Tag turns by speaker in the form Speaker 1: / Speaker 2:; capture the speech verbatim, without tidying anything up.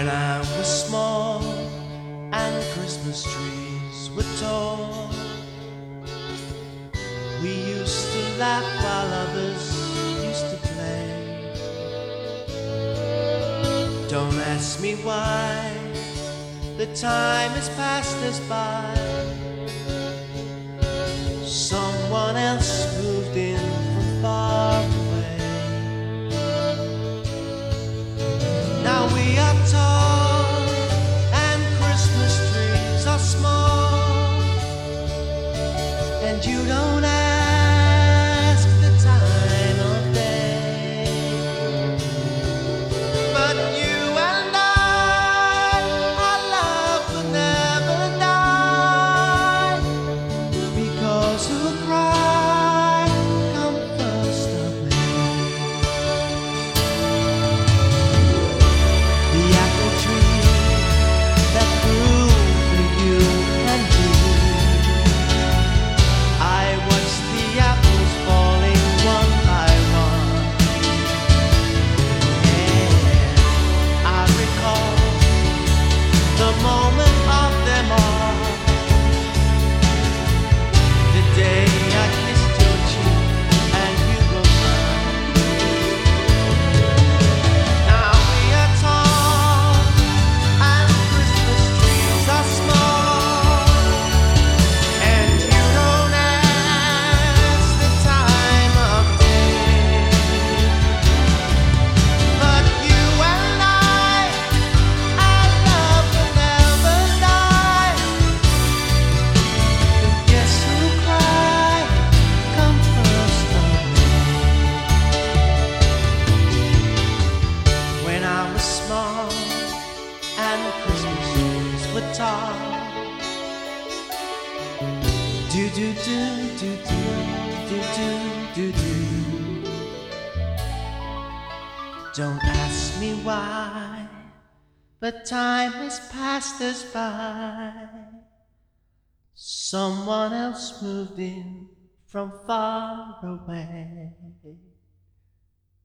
Speaker 1: When I was small and Christmas trees were tall, we used to laugh while others used to play. Don't ask me why, the time has passed us by. Someone else moved in from far away. Now we are tall and Christmas trees are small, and you don't ask the time of day. But you and I, our love will never die, because who'll cry come first of May? The apple tree that grew for you and me, I watched the apples falling one by one, and I recall the moment of them all, the day I kissed your cheek and you were mine. Now we are tall and Christmas trees are small, and you don't ask the time of day. But you and I, our love will never die. And guess who'll cry come first of May? When I was small and Christmas trees were tall, do do do do do do do do do. Don't ask me why, but time has passed us by. Someone else moved in from far away.